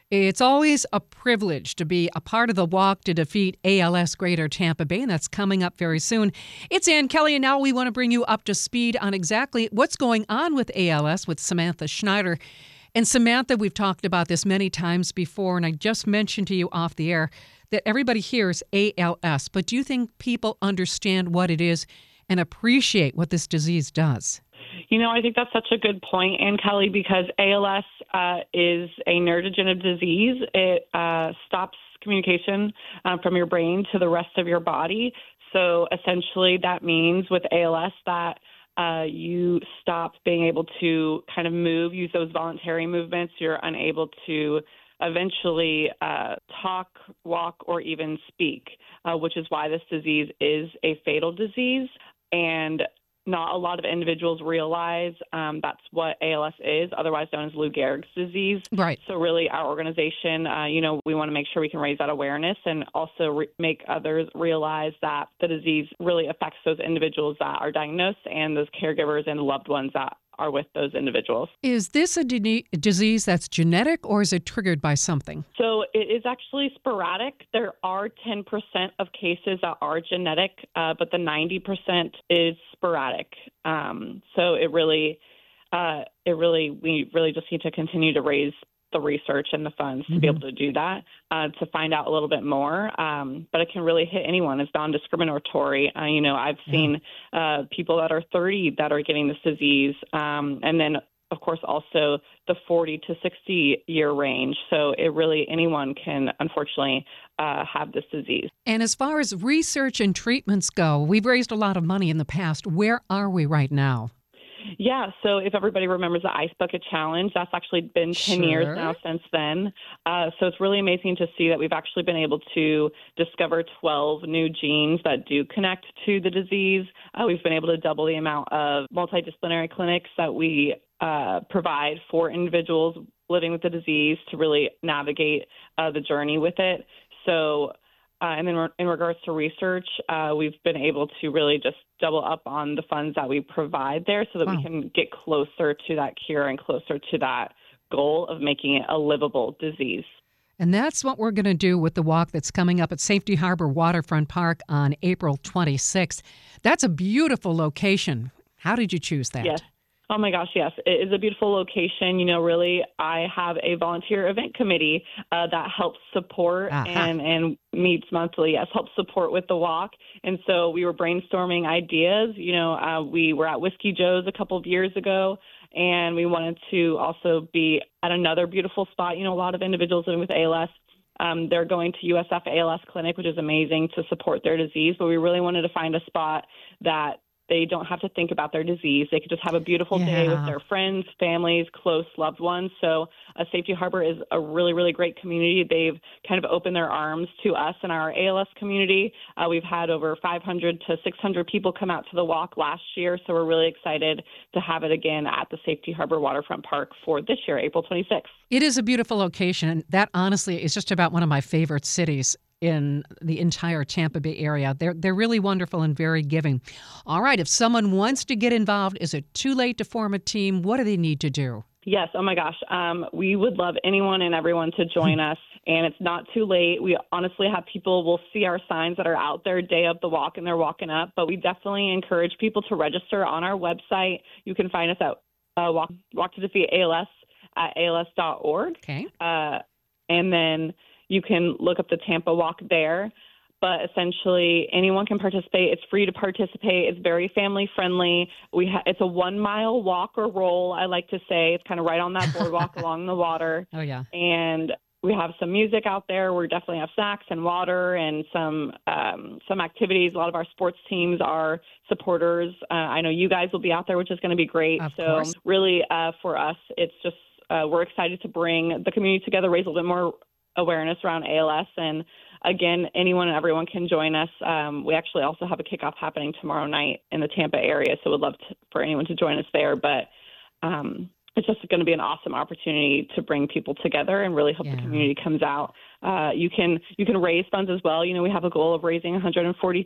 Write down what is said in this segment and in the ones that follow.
It's always a privilege to be a part of the walk to defeat ALS Greater Tampa Bay, and that's coming up very soon. It's Ann Kelly, and now we want to bring you up to speed on exactly what's going on with ALS with Samantha Schneider. And Samantha, we've talked about this many times before, and I just mentioned to you off the air that everybody hears ALS, but do you think people understand what it is and appreciate what this disease does? I think that's such a good point, Ann Kelly, because ALS is a neurodegenerative disease. It stops communication from your brain to the rest of your body. So essentially that means with ALS that you stop being able to kind of use those voluntary movements. You're unable to eventually talk, walk, or even speak, which is why this disease is a fatal disease. And not a lot of individuals realize that's what ALS is, otherwise known as Lou Gehrig's disease. Right. So really our organization, we want to make sure we can raise that awareness and also make others realize that the disease really affects those individuals that are diagnosed and those caregivers and loved ones that are with those individuals. Is this a disease that's genetic, or is it triggered by something? So it is actually sporadic. There are 10% of cases that are genetic, but the 90% is sporadic. So we really just need to continue to raise the research and the funds to be able to do that, to find out a little bit more. But it can really hit anyone. It's non-discriminatory. I've seen people that are 30 that are getting this disease, and then, of course, also the 40 to 60 year range. So anyone can, unfortunately, have this disease. And as far as research and treatments go, we've raised a lot of money in the past. Where are we right now? Yeah, so if everybody remembers the Ice Bucket Challenge, that's actually been 10 years now since then. So it's really amazing to see that we've actually been able to discover 12 new genes that do connect to the disease. We've been able to double the amount of multidisciplinary clinics that we provide for individuals living with the disease to really navigate the journey with it. So and then in regards to research, we've been able to really just double up on the funds that we provide there so that we can get closer to that cure and closer to that goal of making it a livable disease. And that's what we're going to do with the walk that's coming up at Safety Harbor Waterfront Park on April 26th. That's a beautiful location. How did you choose that? Yes. Oh, my gosh, yes. It is a beautiful location. Really, I have a volunteer event committee that helps support and meets monthly, helps support with the walk. And so we were brainstorming ideas. We were at Whiskey Joe's a couple of years ago, and we wanted to also be at another beautiful spot. A lot of individuals living with ALS, they're going to USF ALS Clinic, which is amazing to support their disease. But we really wanted to find a spot that they don't have to think about their disease. They could just have a beautiful day with their friends, families, close loved ones. So Safety Harbor is a really, really great community. They've kind of opened their arms to us and our ALS community. We've had over 500 to 600 people come out to the walk last year. So we're really excited to have it again at the Safety Harbor Waterfront Park for this year, April 26th. It is a beautiful location. And that, honestly, is just about one of my favorite cities in the entire Tampa Bay area. They're really wonderful and very giving. All right, if someone wants to get involved, is it too late to form a team? What do they need to do? Yes. Oh, my gosh. We would love anyone and everyone to join us, and it's not too late. We honestly have people will see our signs that are out there day of the walk, and they're walking up, but we definitely encourage people to register on our website. You can find us at Walk to Defeat ALS at ALS.org. Okay. And then you can look up the Tampa Walk there, but essentially anyone can participate. It's free to participate. It's very family friendly. It's a 1 mile walk or roll, I like to say. It's kind of right on that boardwalk along the water. Oh, yeah. And we have some music out there. We definitely have snacks and water and some activities. A lot of our sports teams are supporters. I know you guys will be out there, which is going to be great. Of course. Really, for us, it's just we're excited to bring the community together, raise a little bit more awareness around ALS. And again, anyone and everyone can join us. We actually also have a kickoff happening tomorrow night in the Tampa area, so we'd love for anyone to join us there. But it's just going to be an awesome opportunity to bring people together and really hope the community comes out. You can raise funds as well. We have a goal of raising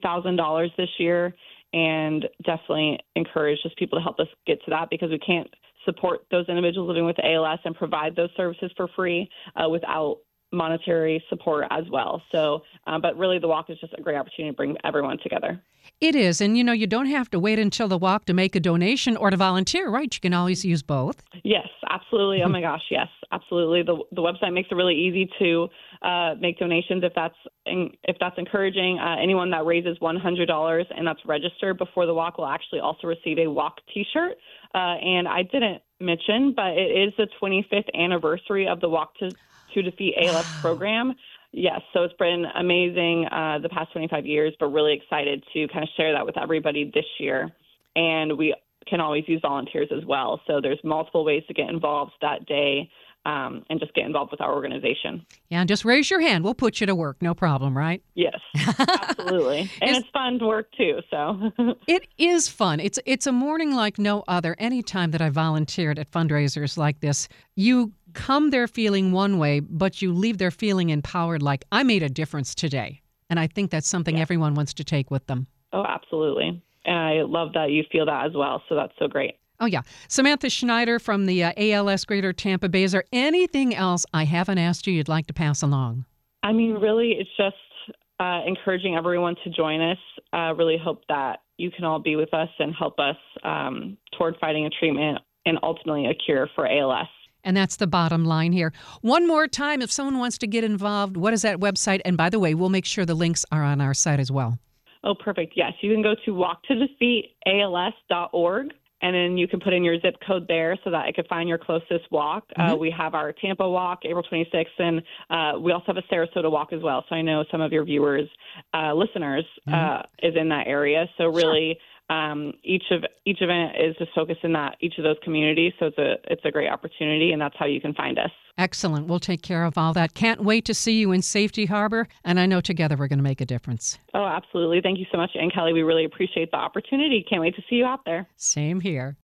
$140,000 this year, and definitely encourage just people to help us get to that, because we can't support those individuals living with ALS and provide those services for free without monetary support as well. So, but really the walk is just a great opportunity to bring everyone together. It is. And, you don't have to wait until the walk to make a donation or to volunteer, right? You can always use both. Yes, absolutely. Oh my gosh, yes, absolutely. The website makes it really easy to make donations if that's encouraging. Anyone that raises $100 and that's registered before the walk will actually also receive a walk T-shirt. And I didn't mention, but it is the 25th anniversary of the Walk to Defeat ALS program. Yes, so it's been amazing the past 25 years, but really excited to kind of share that with everybody this year. And we can always use volunteers as well. So there's multiple ways to get involved that day and just get involved with our organization. Yeah, and just raise your hand. We'll put you to work. No problem, right? Yes, absolutely. And it's fun to work too. So it is fun. It's a morning like no other. Anytime that I volunteered at fundraisers like this, you come there feeling one way, but you leave there feeling empowered, like I made a difference today. And I think that's something everyone wants to take with them. Oh, absolutely. And I love that you feel that as well. So that's so great. Oh, yeah. Samantha Schneider from the ALS Greater Tampa Bay. Is there anything else I haven't asked you you'd like to pass along? I mean, really, it's just encouraging everyone to join us. Really hope that you can all be with us and help us toward finding a treatment and ultimately a cure for ALS. And that's the bottom line here. One more time, if someone wants to get involved, what is that website? And by the way, we'll make sure the links are on our site as well. Oh, perfect. Yes, you can go to walktodefeatals.org, and then you can put in your zip code there so that I could find your closest walk. We have our Tampa walk, April 26th, and we also have a Sarasota walk as well. So I know some of your viewers, listeners, is in that area. So really, each event is just focused in each of those communities. So it's a great opportunity, and that's how you can find us. Excellent. We'll take care of all that. Can't wait to see you in Safety Harbor, and I know together we're going to make a difference. Oh, absolutely. Thank you so much, Ann Kelly. We really appreciate the opportunity. Can't wait to see you out there. Same here.